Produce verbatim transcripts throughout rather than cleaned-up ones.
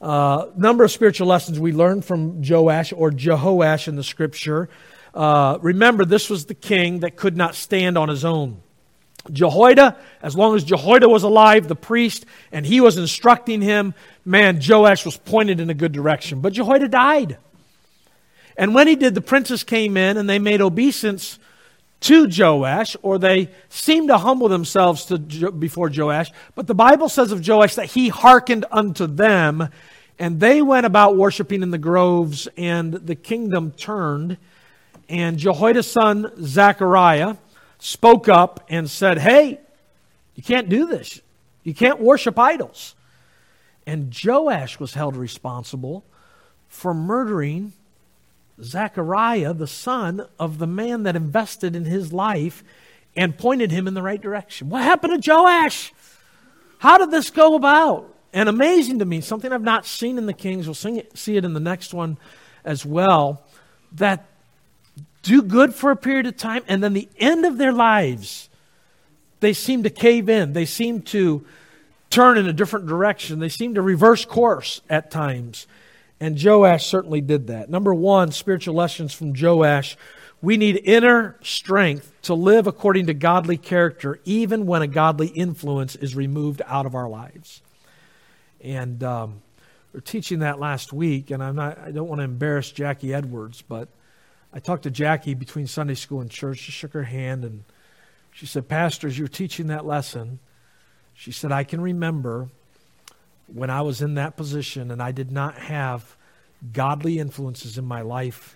Uh, number of spiritual lessons we learned from Joash or Jehoash in the Scripture. Uh, remember, this was the king that could not stand on his own. Jehoiada, as long as Jehoiada was alive, the priest, and he was instructing him, man, Joash was pointed in a good direction. But Jehoiada died. And when he did, the princes came in and they made obeisance to Joash, or they seemed to humble themselves to jo- before Joash. But the Bible says of Joash that he hearkened unto them, and they went about worshiping in the groves, and the kingdom turned. And Jehoiada's son Zechariah spoke up and said, hey, you can't do this. You can't worship idols. And Joash was held responsible for murdering Zechariah, the son of the man that invested in his life and pointed him in the right direction. What happened to Joash? How did this go about? And amazing to me, something I've not seen in the Kings, we'll see it, see it in the next one as well, that do good for a period of time, and then the end of their lives, they seem to cave in. They seem to turn in a different direction. They seem to reverse course at times. And Joash certainly did that. Number one, spiritual lessons from Joash. We need inner strength to live according to godly character, even when a godly influence is removed out of our lives. And um, we were teaching that last week, and I'm not, I don't want to embarrass Jackie Edwards, but I talked to Jackie between Sunday school and church. She shook her hand and she said, Pastor, as you were teaching that lesson, she said, I can remember when I was in that position and I did not have godly influences in my life,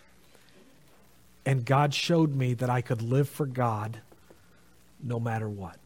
and God showed me that I could live for God no matter what.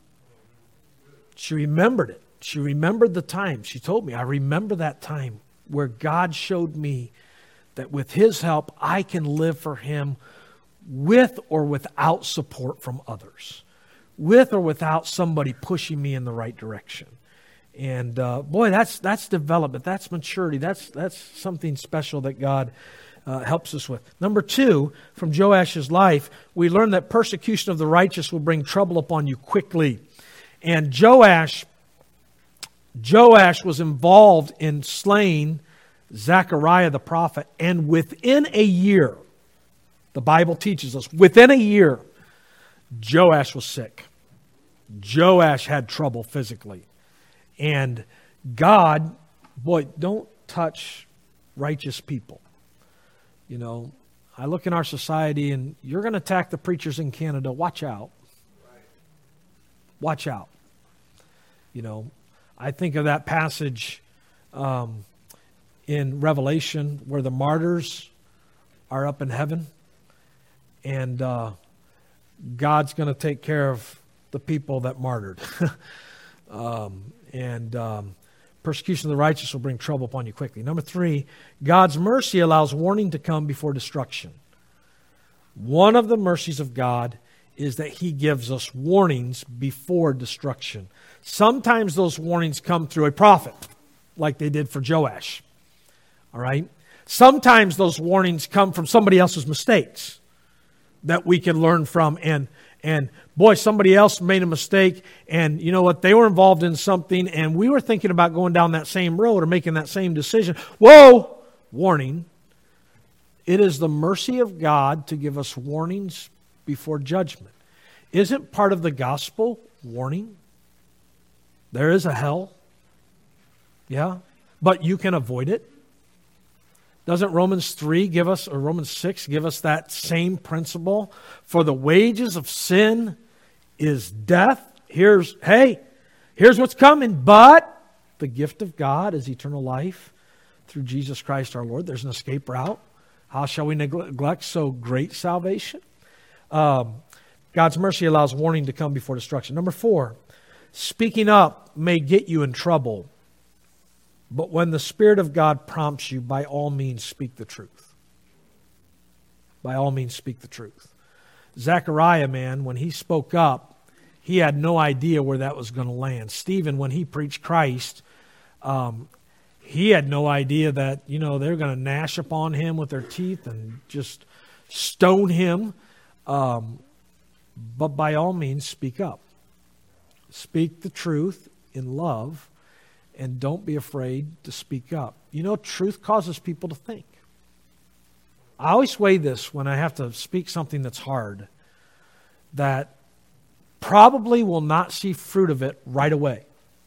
She remembered it. She remembered the time. She told me, I remember that time where God showed me that with His help, I can live for Him with or without support from others, with or without somebody pushing me in the right direction. And uh, boy, that's that's development, that's maturity, that's that's something special that God uh, helps us with. Number two, from Joash's life, we learn that persecution of the righteous will bring trouble upon you quickly. And Joash, Joash was involved in slaying Zechariah the prophet, and within a year, the Bible teaches us, within a year, Joash was sick. Joash had trouble physically. And God, boy, don't touch righteous people. You know, I look in our society and you're going to attack the preachers in Canada, watch out. Watch out. You know, I think of that passage um, in Revelation where the martyrs are up in heaven, and uh, God's going to take care of the people that martyred. um, and um, persecution of the righteous will bring trouble upon you quickly. Number three, God's mercy allows warning to come before destruction. One of the mercies of God is that He gives us warnings before destruction. Sometimes those warnings come through a prophet, like they did for Joash. All right? Sometimes those warnings come from somebody else's mistakes that we can learn from. And, and boy, somebody else made a mistake, and you know what? They were involved in something, and we were thinking about going down that same road or making that same decision. Whoa! Warning. It is the mercy of God to give us warnings before judgment. Isn't part of the gospel warning? There is a hell. Yeah? But you can avoid it. Doesn't Romans three give us, or Romans six give us that same principle? For the wages of sin is death. Here's, hey, here's what's coming. But the gift of God is eternal life through Jesus Christ our Lord. There's an escape route. How shall we neglect so great salvation? Um, God's mercy allows warning to come before destruction. Number four, speaking up may get you in trouble. But when the Spirit of God prompts you, by all means speak the truth. By all means speak the truth. Zechariah, man, when he spoke up, he had no idea where that was going to land. Stephen, when he preached Christ, um, he had no idea that, you know, they're going to gnash upon him with their teeth and just stone him. Um, but by all means, speak up. Speak the truth in love. and don't be afraid to speak up. You know, truth causes people to think. I always weigh this when I have to speak something that's hard, that probably will not see fruit of it right away.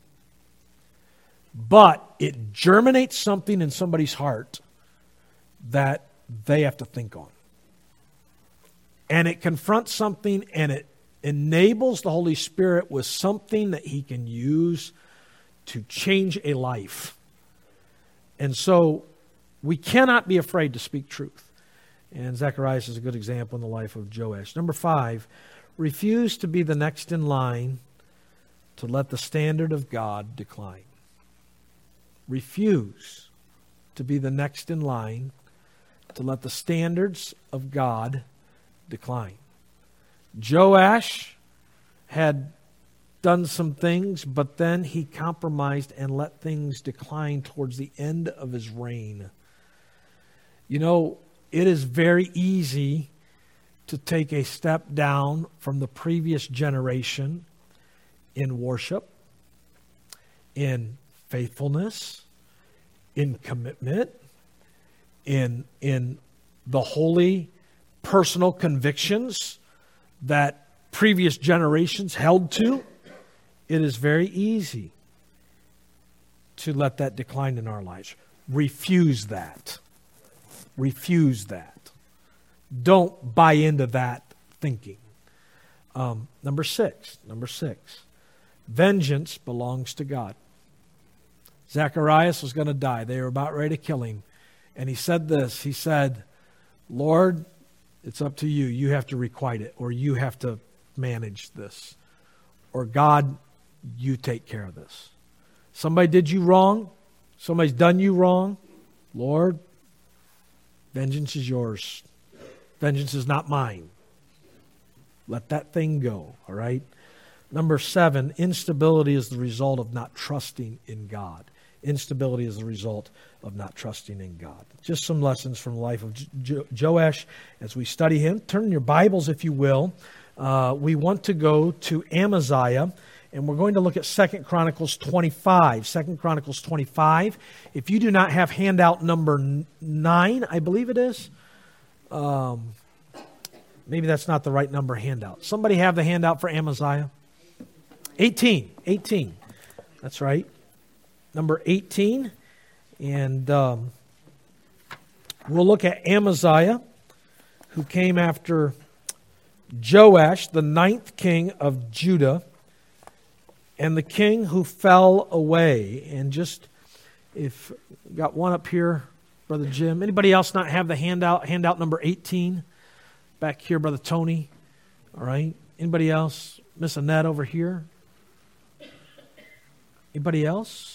But it germinates something in somebody's heart that they have to think on. And it confronts something, and it enables the Holy Spirit with something that He can use to change a life. And so we cannot be afraid to speak truth. And Zacharias is a good example in the life of Joash. Number five, refuse to be the next in line to let the standard of God decline. Refuse to be the next in line to let the standards of God decline. Joash had done some things, but then he compromised and let things decline towards the end of his reign. You know, it is very easy to take a step down from the previous generation in worship, in faithfulness, in commitment, in, in the holy personal convictions that previous generations held to. It is very easy to let that decline in our lives. Refuse that. Refuse that. Don't buy into that thinking. Um, number six. Number six. Vengeance belongs to God. Zacharias was going to die. They were about ready to kill him. And he said this. He said, Lord, it's up to you. You have to requite it, or you have to manage this. Or God, you take care of this. Somebody did you wrong. Somebody's done you wrong. Lord, vengeance is yours. Vengeance is not mine. Let that thing go, all right? Number seven, instability is the result of not trusting in God. Instability is the result of not trusting in God. Just some lessons from the life of jo- Joash as we study him. Turn in your Bibles, if you will. Uh, we want to go to Amaziah, and we're going to look at Second Chronicles twenty-five. Second Chronicles twenty-five. If you do not have handout number nine, I believe it is. Um, maybe that's not the right number handout. Somebody have the handout for Amaziah? eighteen. eighteen. That's right. Number eighteen. And um, we'll look at Amaziah, who came after Joash, the ninth king of Judah, and the king who fell away. And just, if got one up here, Brother Jim. Anybody else not have the handout? Handout number eighteen. Back here, Brother Tony. All right. Anybody else? Miss Annette over here. Anybody else?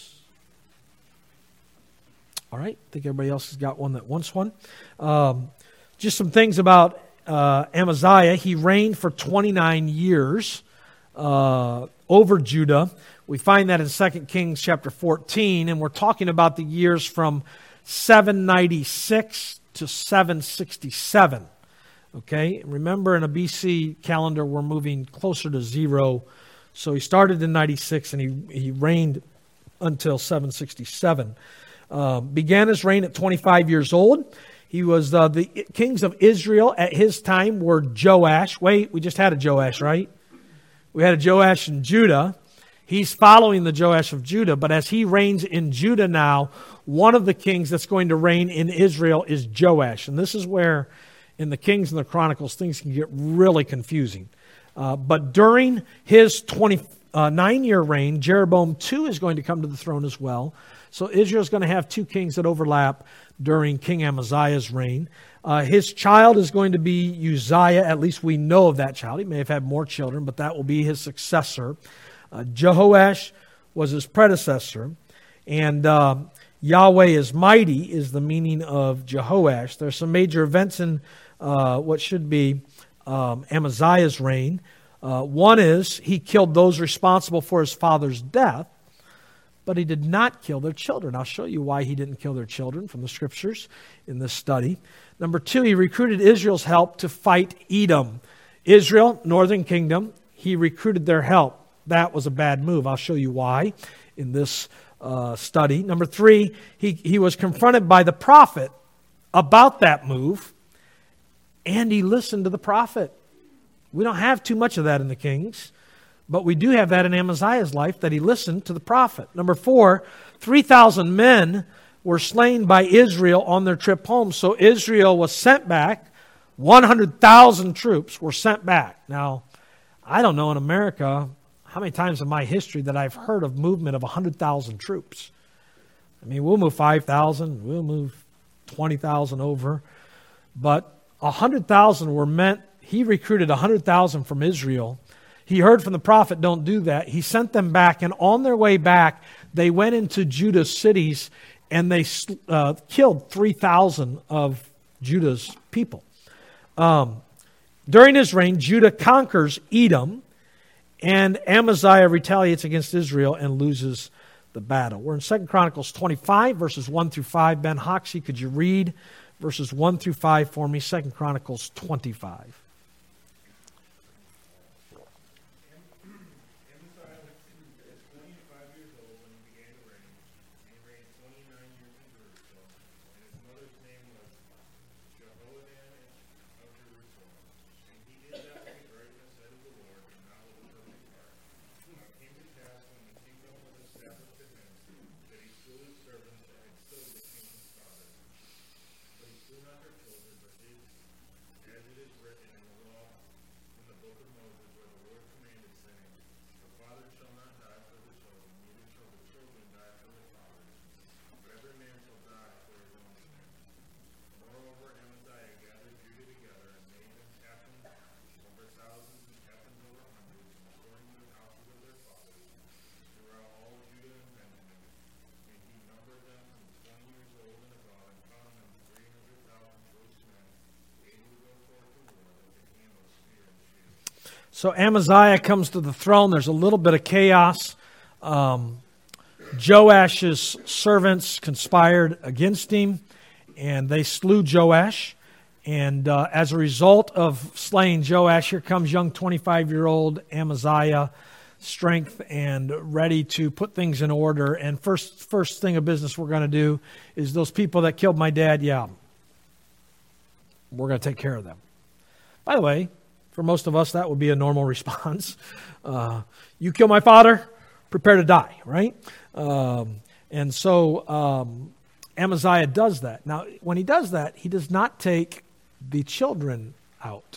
All right. I think everybody else has got one that wants one. Um, just some things about uh, Amaziah. He reigned for twenty-nine years uh, over Judah. We find that in Second Kings chapter fourteen, and we're talking about the years from seven ninety-six to seven sixty-seven. Okay? Remember, in a B C calendar, we're moving closer to zero. So he started in ninety-six, and he, he reigned until seven sixty-seven. Uh, began his reign at twenty-five years old. He was uh, the kings of Israel at his time were Joash. Wait, we just had a Joash, right? We had a Joash in Judah. He's following the Joash of Judah, but as he reigns in Judah now, one of the kings that's going to reign in Israel is Joash. And this is where, in the Kings and the Chronicles, things can get really confusing. Uh, but during his twenty-nine-year reign, Jeroboam the second is going to come to the throne as well. So Israel's going to have two kings that overlap during King Amaziah's reign. Uh, his child is going to be Uzziah. At least we know of that child. He may have had more children, but that will be his successor. Uh, Jehoash was his predecessor. And uh, Yahweh is mighty is the meaning of Jehoash. There's some major events in uh, what should be um, Amaziah's reign. Uh, one is he killed those responsible for his father's death, but he did not kill their children. I'll show you why he didn't kill their children from the scriptures in this study. Number two, he recruited Israel's help to fight Edom. Israel, northern kingdom, he recruited their help. That was a bad move. I'll show you why in this uh, study. Number three, he, he was confronted by the prophet about that move, and he listened to the prophet. We don't have too much of that in the Kings, but we do have that in Amaziah's life, that he listened to the prophet. Number four, three thousand men were slain by Israel on their trip home. So Israel was sent back. one hundred thousand troops were sent back. Now, I don't know in America how many times in my history that I've heard of movement of one hundred thousand troops. I mean, we'll move five thousand, we'll move twenty thousand over. But one hundred thousand were meant, he recruited one hundred thousand from Israel. He heard from the prophet, don't do that. He sent them back, and on their way back, they went into Judah's cities, and they uh, killed three thousand of Judah's people. Um, during his reign, Judah conquers Edom, and Amaziah retaliates against Israel and loses the battle. We're in Second Chronicles twenty-five, verses one through five. Ben Hoxie, could you read verses one through five for me? Second Chronicles twenty-five. So Amaziah comes to the throne. There's a little bit of chaos. Um, Joash's servants conspired against him, and they slew Joash. And uh, as a result of slaying Joash, here comes young twenty-five-year-old Amaziah, strength and ready to put things in order. And first, first thing of business we're going to do is those people that killed my dad, yeah, we're going to take care of them. By the way, for most of us, that would be a normal response. Uh, you kill my father, prepare to die, right? Um, and so um, Amaziah does that. Now, when he does that, he does not take the children out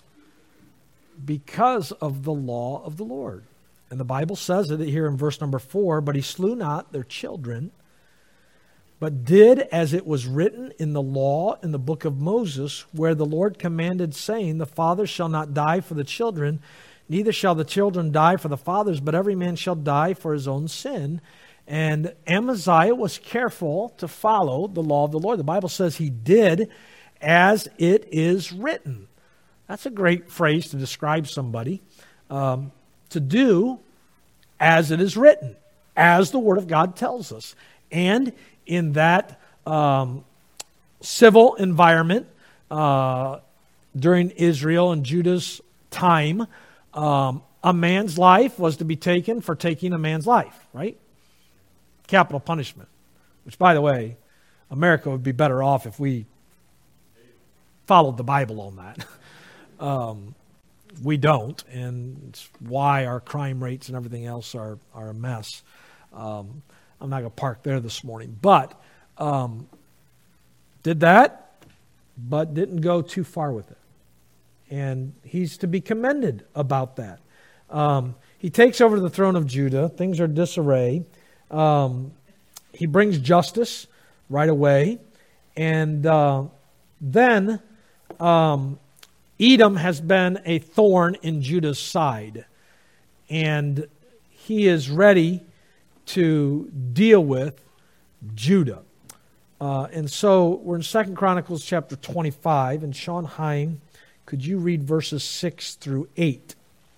because of the law of the Lord. And the Bible says it here in verse number four, but he slew not their children, but did as it was written in the law in the book of Moses, where the Lord commanded, saying, the father shall not die for the children, neither shall the children die for the fathers, but every man shall die for his own sin. And Amaziah was careful to follow the law of the Lord. The Bible says he did as it is written. That's a great phrase to describe somebody. Um, to do as it is written, as the Word of God tells us. And in that um, civil environment uh, during Israel and Judah's time, um, a man's life was to be taken for taking a man's life, right? Capital punishment. Which, by the way, America would be better off if we followed the Bible on that. um, we don't, and it's why our crime rates and everything else are, are a mess. Um, I'm not going to park there this morning. But um, did that, but didn't go too far with it. And he's to be commended about that. Um, he takes over the throne of Judah. Things are disarray. Um, he brings justice right away. And uh, then um, Edom has been a thorn in Judah's side. And he is ready to deal with Judah. Uh, and so we're in Second Chronicles chapter twenty-five. And Sean Heim, could you read verses six through eight?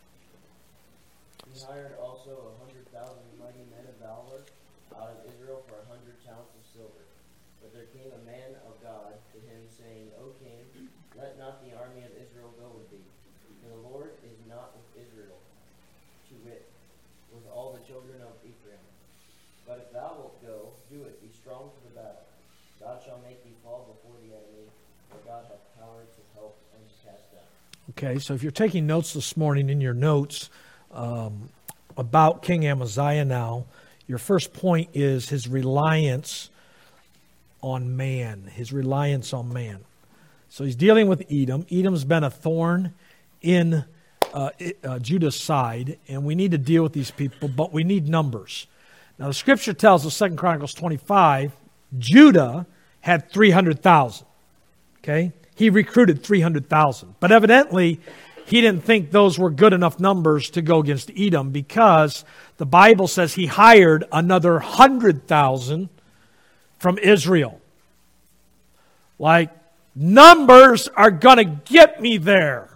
He hired also a hundred thousand mighty men of valor out of Israel for a hundred talents of silver. But there came a man of God to him, saying, O king, let not the army of Israel go with thee. For the Lord is not with Israel, to wit, with all the children of Ephraim. But if thou wilt go, do it, be strong for the battle. God shall make thee fall before the enemy, for God hath power to help and to cast down. Okay, so if you're taking notes this morning in your notes um, about King Amaziah now, your first point is his reliance on man, his reliance on man. So he's dealing with Edom. Edom's been a thorn in uh, uh, Judah's side, and we need to deal with these people, but we need numbers. Now the scripture tells us, Second Chronicles twenty-five, Judah had three hundred thousand. Okay? He recruited three hundred thousand. But evidently, he didn't think those were good enough numbers to go against Edom, because the Bible says he hired another one hundred thousand from Israel. Like, numbers are going to get me there.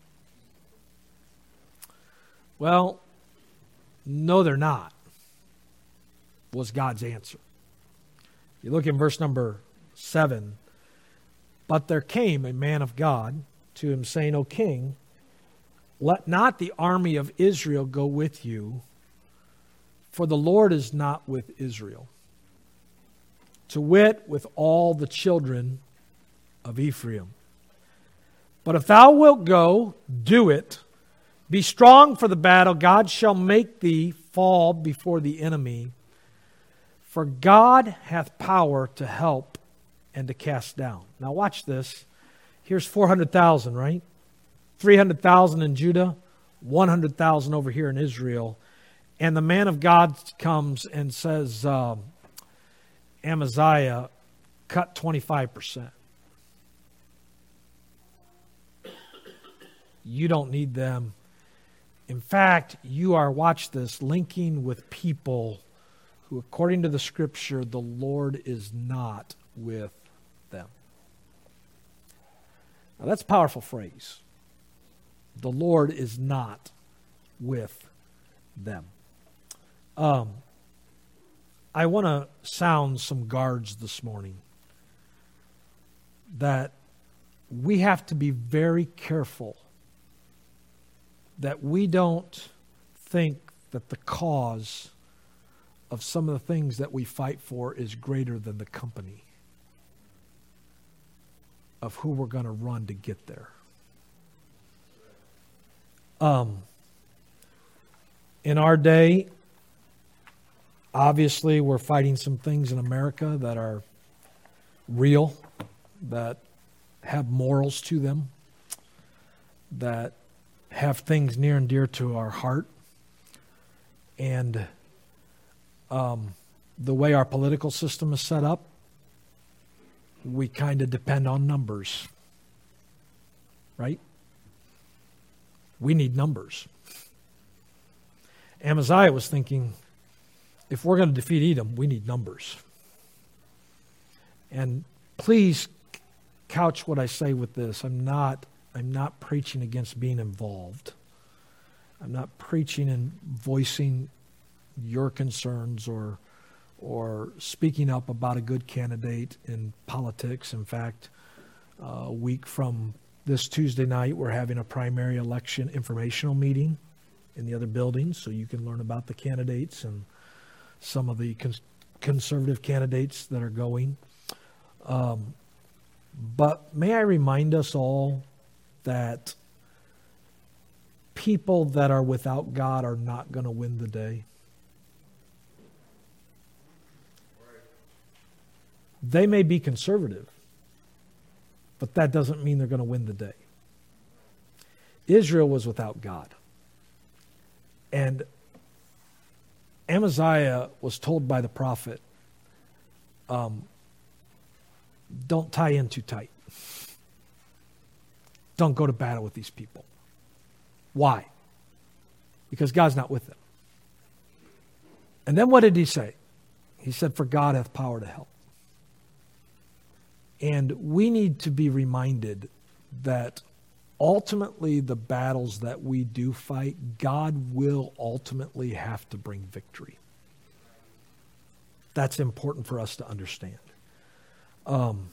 Well, no, they're not, was God's answer. You look in verse number seven. But there came a man of God to him, saying, O king, let not the army of Israel go with you, for the Lord is not with Israel, to wit, with all the children of Ephraim. But if thou wilt go, do it. Be strong for the battle. God shall make thee fall before the enemy. For God hath power to help and to cast down. Now watch this. Here's four hundred thousand, right? three hundred thousand in Judah, one hundred thousand over here in Israel. And the man of God comes and says, um, Amaziah, cut twenty-five percent. You don't need them. In fact, you are, watch this, linking with people who, according to the scripture, the Lord is not with them. Now that's a powerful phrase. The Lord is not with them. Um, I want to sound some guards this morning that we have to be very careful that we don't think that the cause of some of the things that we fight for is greater than the company of who we're going to run to get there. Um, in our day, obviously we're fighting some things in America that are real, that have morals to them, that have things near and dear to our heart. And um, the way our political system is set up, we kind of depend on numbers, right? We need numbers. Amaziah was thinking, if we're going to defeat Edom, we need numbers. And please couch what I say with this. I'm not, I'm not preaching against being involved. I'm not preaching and voicing your concerns or or speaking up about a good candidate in politics. In fact, uh, a week from this Tuesday night, we're having a primary election informational meeting in the other building, so you can learn about the candidates and some of the cons- conservative candidates that are going. Um, but may I remind us all that people that are without God are not going to win the day. They may be conservative, but that doesn't mean they're going to win the day. Israel was without God. And Amaziah was told by the prophet, um, don't tie in too tight. Don't go to battle with these people. Why? Because God's not with them. And then what did he say? He said, for God hath power to help. And we need to be reminded that ultimately the battles that we do fight, God will ultimately have to bring victory. That's important for us to understand. Um,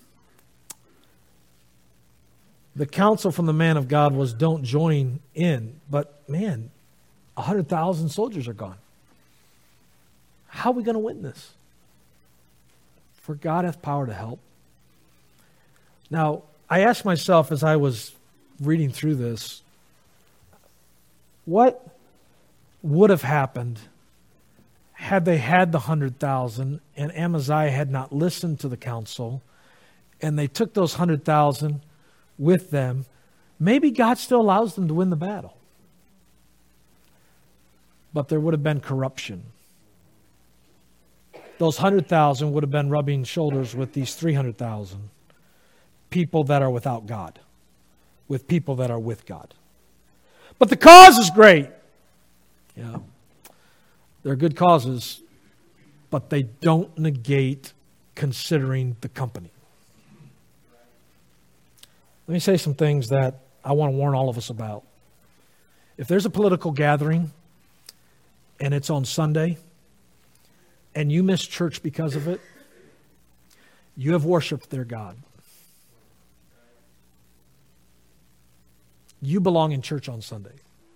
the counsel from the man of God was don't join in. But man, one hundred thousand soldiers are gone. How are we going to win this? For God hath power to help. Now, I asked myself as I was reading through this, what would have happened had they had the hundred thousand and Amaziah had not listened to the counsel and they took those hundred thousand with them? Maybe God still allows them to win the battle. But there would have been corruption. Those hundred thousand would have been rubbing shoulders with these three hundred thousand people that are without God, with people that are with God. But the cause is great. Yeah. They're good causes, but they don't negate considering the company. Let me say some things that I want to warn all of us about. If there's a political gathering and it's on Sunday and you miss church because of it, you have worshiped their God. You belong in church on Sunday.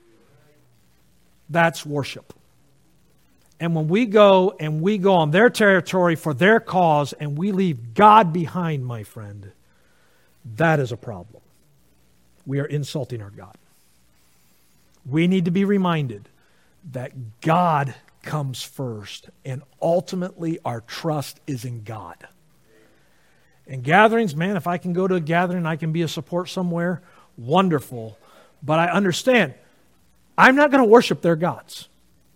That's worship. And when we go and we go on their territory for their cause and we leave God behind, my friend, that is a problem. We are insulting our God. We need to be reminded that God comes first and ultimately our trust is in God. And gatherings, man, if I can go to a gathering, I can be a support somewhere, wonderful. But I understand, I'm not going to worship their gods.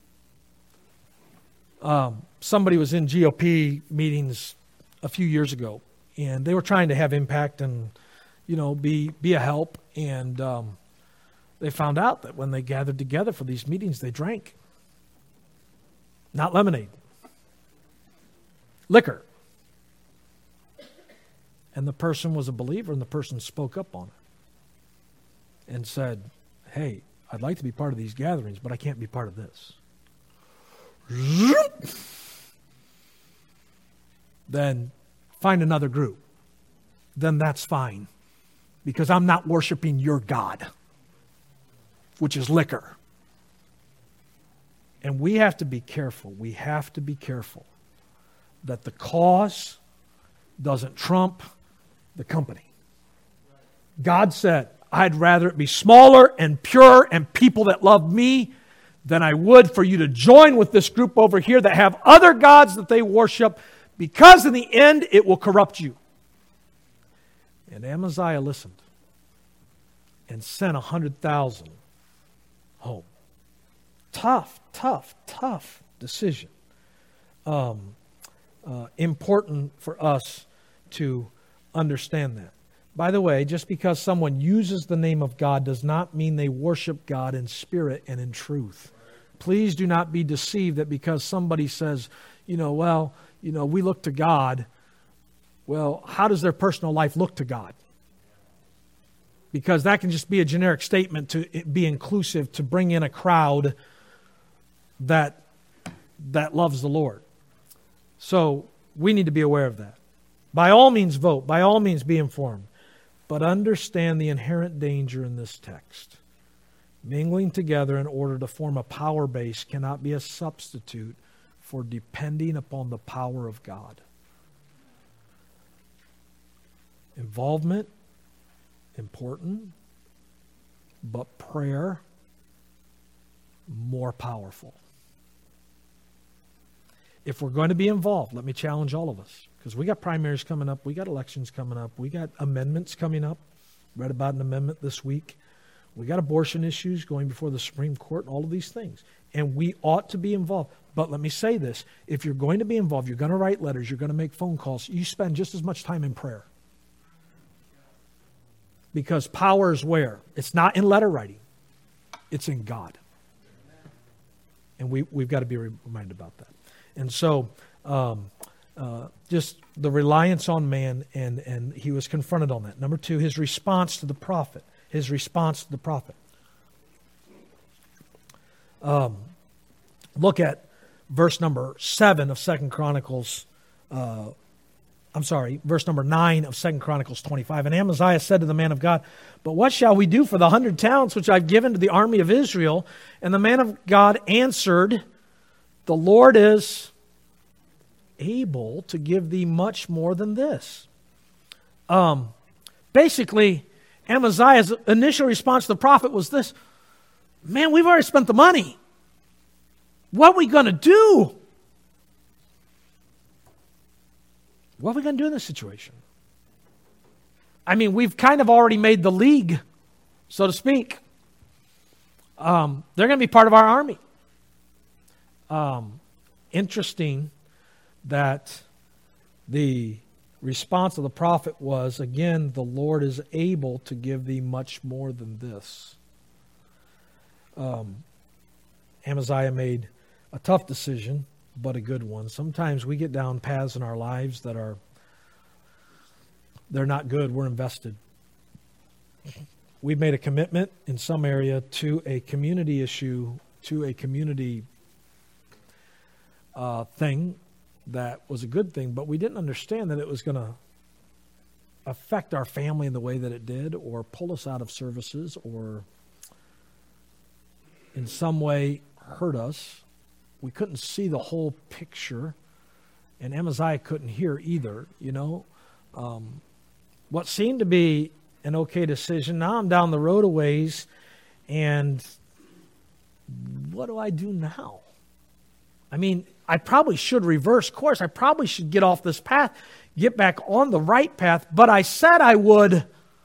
Um, somebody was in G O P meetings a few years ago, and they were trying to have impact and, you know, be be a help. And um, they found out that when they gathered together for these meetings, they drank. Not lemonade. Liquor. And the person was a believer, and the person spoke up on it and said, hey, I'd like to be part of these gatherings, but I can't be part of this. Then find another group. Then that's fine. Because I'm not worshiping your God, which is liquor. And we have to be careful. We have to be careful that the cause doesn't trump the company. God said, I'd rather it be smaller and pure and people that love me than I would for you to join with this group over here that have other gods that they worship, because in the end it will corrupt you. And Amaziah listened and sent a hundred thousand home. Tough, tough, tough decision. Um, uh, important for us to understand that. By the way, just because someone uses the name of God does not mean they worship God in spirit and in truth. Please do not be deceived that because somebody says, you know, well, you know, we look to God. Well, how does their personal life look to God? Because that can just be a generic statement to be inclusive, to bring in a crowd that that loves the Lord. So we need to be aware of that. By all means vote. By all means be informed. But understand the inherent danger in this text. Mingling together in order to form a power base cannot be a substitute for depending upon the power of God. Involvement, important, but prayer, more powerful. If we're going to be involved, let me challenge all of us, because we got primaries coming up, we got elections coming up, we got amendments coming up. Read about an amendment this week. We got abortion issues going before the Supreme Court, and all of these things. And we ought to be involved. But let me say this, if you're going to be involved, you're going to write letters, you're going to make phone calls, you spend just as much time in prayer. Because power is where? It's not in letter writing. It's in God. And we, we've got to be reminded about that. And so, um, uh, just the reliance on man, and, and he was confronted on that. Number two, his response to the prophet. His response to the prophet. Um, look at verse number seven of Second Chronicles. Uh, I'm sorry, verse number nine of Second Chronicles twenty-five. And Amaziah said to the man of God, "But what shall we do for the hundred talents which I've given to the army of Israel?" And the man of God answered, "The Lord is able to give thee much more than this. Um, basically, Amaziah's initial response to the prophet was this: man, we've already spent the money. What are we going to do? What are we going to do in this situation? I mean, we've kind of already made the league, so to speak. Um, they're going to be part of our army. Um, interesting that the response of the prophet was, again, the Lord is able to give thee much more than this. Um, Amaziah made a tough decision, but a good one. Sometimes we get down paths in our lives that are, they're not good. We're invested. We've made a commitment in some area to a community issue, to a community uh, thing that was a good thing, but we didn't understand that it was going to affect our family in the way that it did, or pull us out of services, or in some way hurt us. We couldn't see the whole picture, and Amaziah couldn't hear either, you know. Um, what seemed to be an okay decision, now I'm down the road a ways, and what do I do now? I mean, I probably should reverse course. I probably should get off this path, get back on the right path, but I said I would.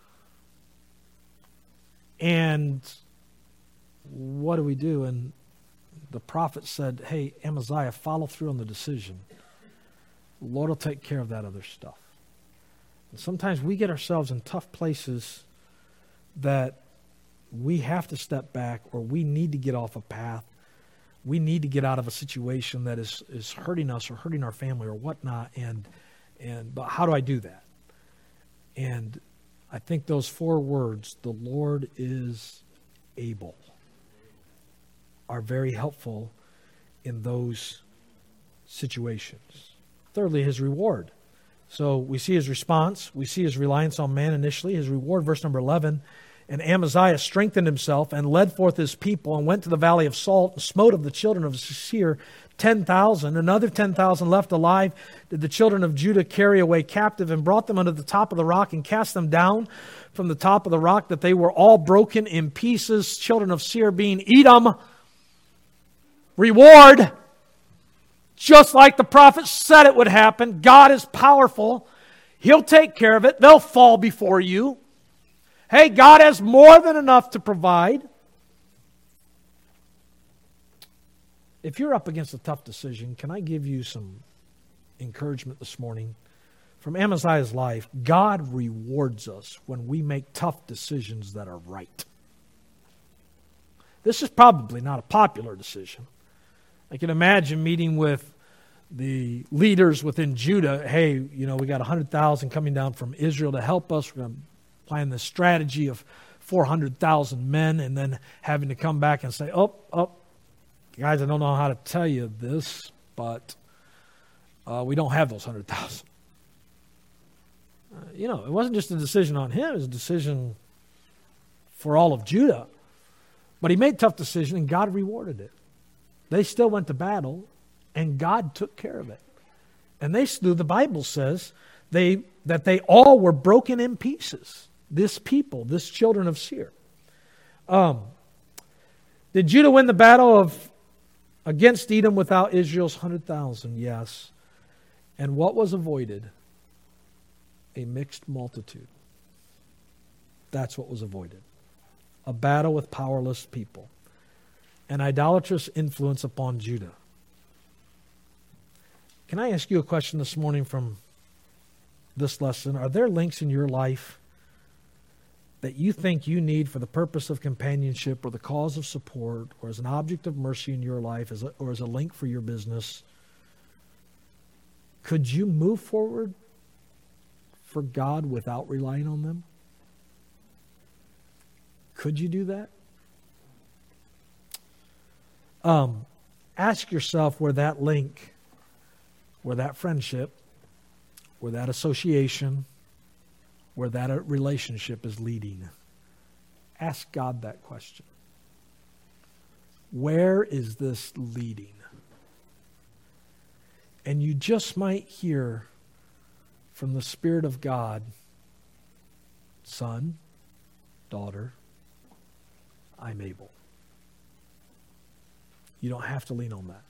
And what do we do? And the prophet said, hey, Amaziah, follow through on the decision. The Lord will take care of that other stuff. And sometimes we get ourselves in tough places that we have to step back, or we need to get off a path. We need to get out of a situation that is, is hurting us or hurting our family or whatnot. And and but how do I do that? And I think those four words, the Lord is able, are very helpful in those situations. Thirdly, his reward. So we see his response. We see his reliance on man initially. His reward, verse number eleven. And Amaziah strengthened himself and led forth his people and went to the valley of Salt and smote of the children of Seir ten thousand. Another ten thousand left alive did the children of Judah carry away captive, and brought them unto the top of the rock and cast them down from the top of the rock, that they were all broken in pieces. Children of Seir being Edom. Reward. Just like the prophet said it would happen. God is powerful. He'll take care of it. They'll fall before you. Hey, God has more than enough to provide. If you're up against a tough decision, can I give you some encouragement this morning? From Amaziah's life, God rewards us when we make tough decisions that are right. This is probably not a popular decision. I can imagine meeting with the leaders within Judah. Hey, you know, we got one hundred thousand coming down from Israel to help us. We're going to plan this strategy of four hundred thousand men, and then having to come back and say, oh, oh, guys, I don't know how to tell you this, but uh, we don't have those one hundred thousand. Uh, you know, it wasn't just a decision on him. It was a decision for all of Judah. But he made a tough decision, and God rewarded it. They still went to battle, and God took care of it. And they slew, the Bible says, they that they all were broken in pieces. This people, this children of Seir. Um, did Judah win the battle of against Edom without Israel's one hundred thousand? Yes. And what was avoided? A mixed multitude. That's what was avoided. A battle with powerless people. An idolatrous influence upon Judah. Can I ask you a question this morning from this lesson? Are there links in your life that you think you need for the purpose of companionship or the cause of support or as an object of mercy in your life as a, or as a link for your business? Could you move forward for God without relying on them? Could you do that? Um, ask yourself where that link, where that friendship, where that association, where that relationship is leading. Ask God that question. Where is this leading? And you just might hear from the Spirit of God, son, daughter, I'm able. You don't have to lean on that.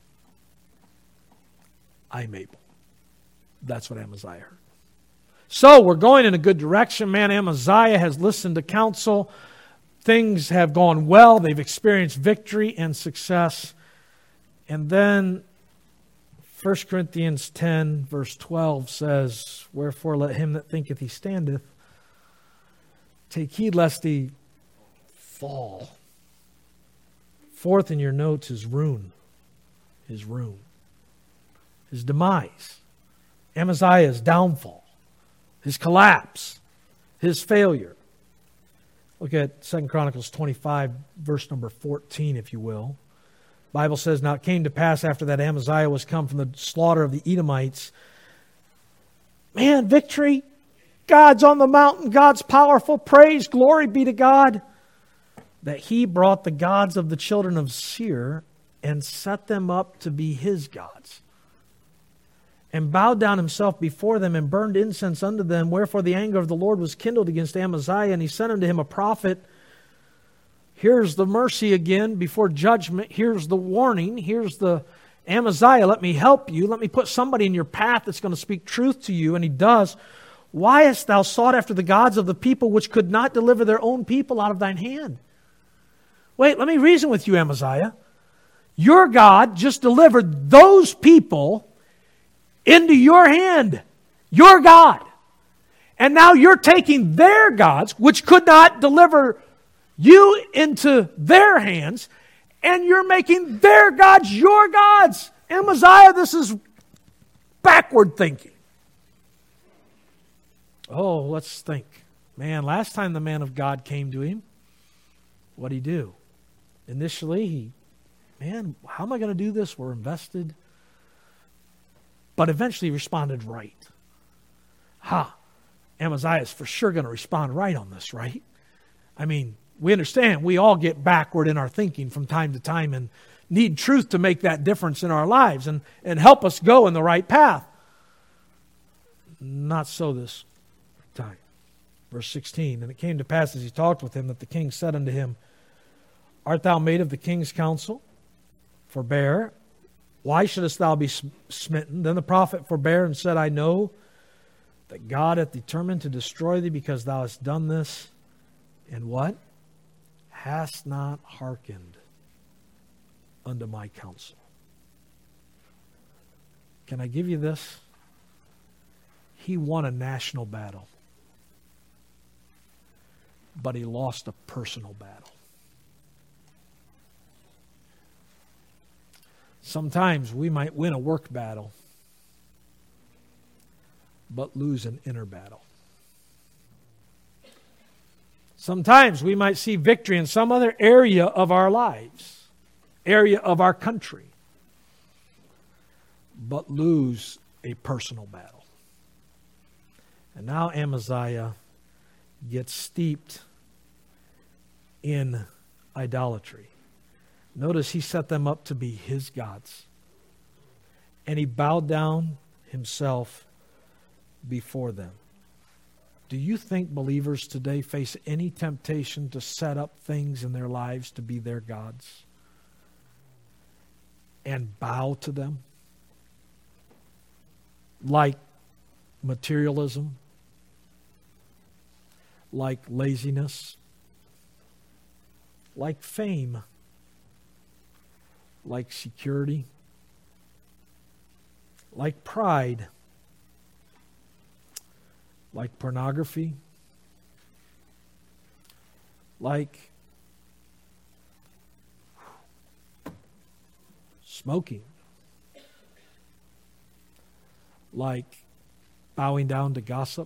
I'm able. That's what Amaziah heard. So we're going in a good direction. Man, Amaziah has listened to counsel. Things have gone well. They've experienced victory and success. And then First Corinthians ten, verse twelve says, wherefore let him that thinketh he standeth take heed lest he fall. Fourth in your notes is ruin. His ruin. His demise. Amaziah's downfall. His collapse. His failure. Look at Second Chronicles twenty-five, verse number fourteen, if you will. The Bible says, now it came to pass after that Amaziah was come from the slaughter of the Edomites. Man, victory. God's on the mountain. God's powerful. Praise, glory be to God. That he brought the gods of the children of Seir and set them up to be his gods. And bowed down himself before them and burned incense unto them. Wherefore the anger of the Lord was kindled against Amaziah, and he sent unto him a prophet. Here's the mercy again before judgment. Here's the warning. Here's the Amaziah, let me help you. Let me put somebody in your path that's going to speak truth to you. And he does. Why hast thou sought after the gods of the people which could not deliver their own people out of thine hand? Wait, let me reason with you, Amaziah. Your God just delivered those people into your hand. Your God. And now you're taking their gods, which could not deliver you into their hands, and you're making their gods your gods. Amaziah, this is backward thinking. Oh, let's think. Man, last time the man of God came to him, what did he do? Initially, he, man, how am I going to do this? We're invested. But eventually he responded right. Ha, Amaziah is for sure going to respond right on this, right? I mean, we understand we all get backward in our thinking from time to time and need truth to make that difference in our lives and, and help us go in the right path. Not so this time. Verse sixteen, and it came to pass as he talked with him that the king said unto him, art thou made of the king's counsel? Forbear. Why shouldest thou be smitten? Then the prophet forbare and said, I know that God hath determined to destroy thee because thou hast done this. And what? Hast not hearkened unto my counsel. Can I give you this? He won a national battle, but he lost a personal battle. Sometimes we might win a work battle, but lose an inner battle. Sometimes we might see victory in some other area of our lives, area of our country, but lose a personal battle. And now Amaziah gets steeped in idolatry. Notice he set them up to be his gods. And he bowed down himself before them. Do you think believers today face any temptation to set up things in their lives to be their gods and bow to them? Like materialism, like laziness, like fame, like security, like pride, like pornography, like smoking, like bowing down to gossip.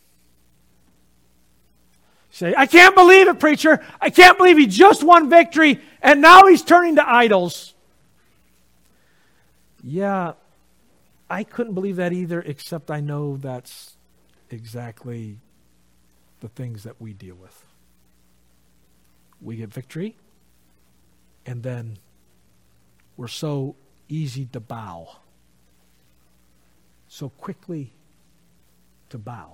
Say, I can't believe it, preacher. I can't believe he just won victory and now he's turning to idols. Yeah, I couldn't believe that either, except I know that's exactly the things that we deal with. We get victory, and then we're so easy to bow so quickly to bow.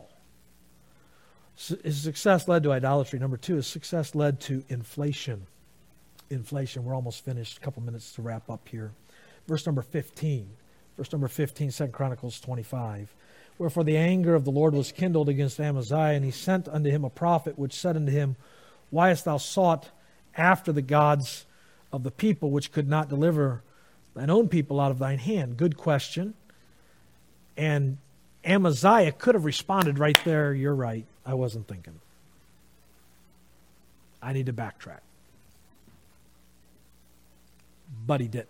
His success led to idolatry. Number two, his success led to inflation. Inflation. We're almost finished. A couple minutes to wrap up here. Verse number fifteen. Verse number fifteen, Second Chronicles twenty-five. Wherefore the anger of the Lord was kindled against Amaziah, and he sent unto him a prophet, which said unto him, Why hast thou sought after the gods of the people, which could not deliver thine own people out of thine hand? Good question. And Amaziah could have responded right there, you're right, I wasn't thinking. I need to backtrack. But he didn't.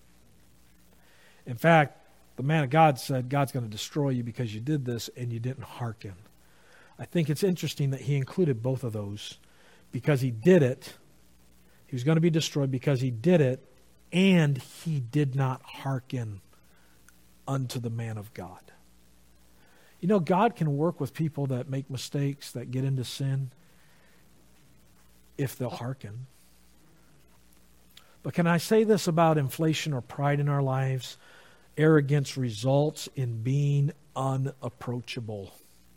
In fact, the man of God said, God's going to destroy you because you did this and you didn't hearken. I think it's interesting that he included both of those because he did it. He was going to be destroyed because he did it and he did not hearken unto the man of God. You know, God can work with people that make mistakes, that get into sin, if they'll hearken. But can I say this about inflation or pride in our lives? Arrogance results in being unapproachable.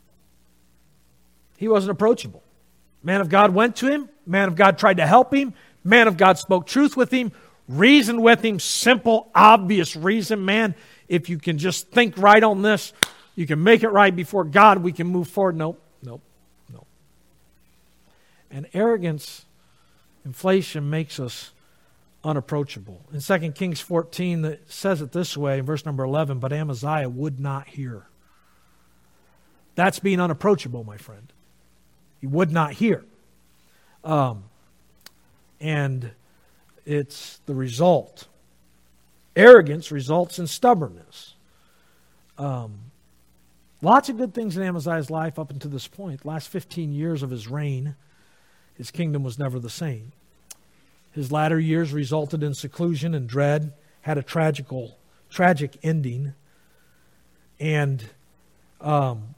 He wasn't approachable. Man of God went to him. Man of God tried to help him. Man of God spoke truth with him, reasoned with him, simple, obvious reason. Man, if you can just think right on this, you can make it right before God, we can move forward. Nope, nope, nope. And arrogance, inflation makes us unapproachable. In Second Kings fourteen, it says it this way, in verse number eleven, but Amaziah would not hear. That's being unapproachable, my friend. He would not hear. Um, and it's the result. Arrogance results in stubbornness. Um, lots of good things in Amaziah's life up until this point. The last fifteen years of his reign, his kingdom was never the same. His latter years resulted in seclusion and dread, had a tragical, tragic ending, and um,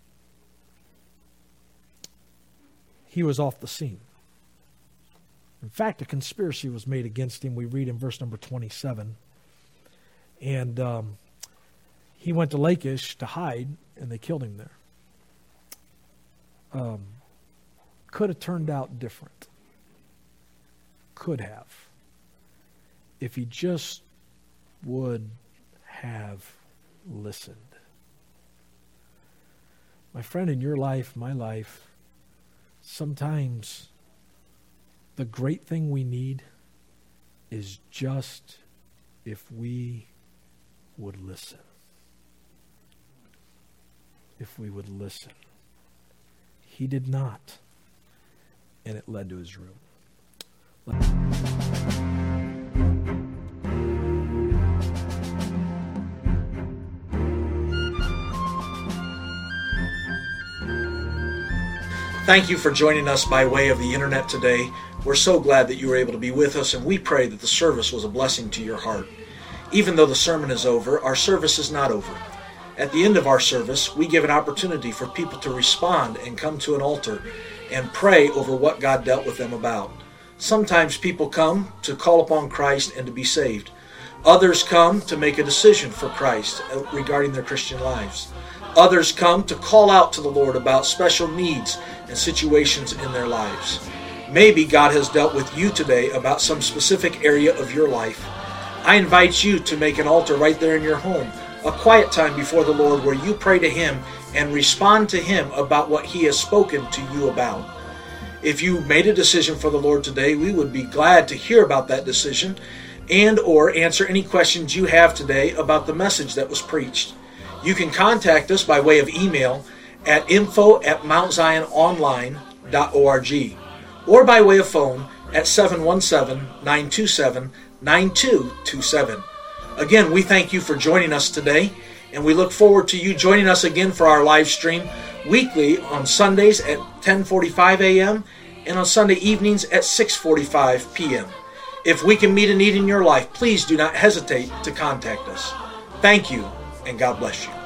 he was off the scene. In fact, a conspiracy was made against him. We read in verse number twenty-seven. And um, he went to Lachish to hide, and they killed him there. Um, could have turned out different. Could have. If he just would have listened. My friend, in your life, my life, sometimes the great thing we need is just if we would listen. If we would listen. He did not, and it led to his ruin. Thank you for joining us by way of the internet today. We're so glad that you were able to be with us, and we pray that the service was a blessing to your heart. Even though the sermon is over, our service is not over. At the end of our service, we give an opportunity for people to respond and come to an altar and pray over what God dealt with them about. Sometimes people come to call upon Christ and to be saved. Others come to make a decision for Christ regarding their Christian lives. Others come to call out to the Lord about special needs and situations in their lives. Maybe God has dealt with you today about some specific area of your life. I invite you to make an altar right there in your home, a quiet time before the Lord where you pray to Him and respond to Him about what He has spoken to you about. If you made a decision for the Lord today, we would be glad to hear about that decision and or answer any questions you have today about the message that was preached. You can contact us by way of email at info at mount zion online dot org or by way of phone at seven one seven, nine two seven, nine two two seven. Again, we thank you for joining us today, and we look forward to you joining us again for our live stream weekly on Sundays at ten forty-five a.m. and on Sunday evenings at six forty-five p.m. If we can meet a need in your life, please do not hesitate to contact us. Thank you, and God bless you.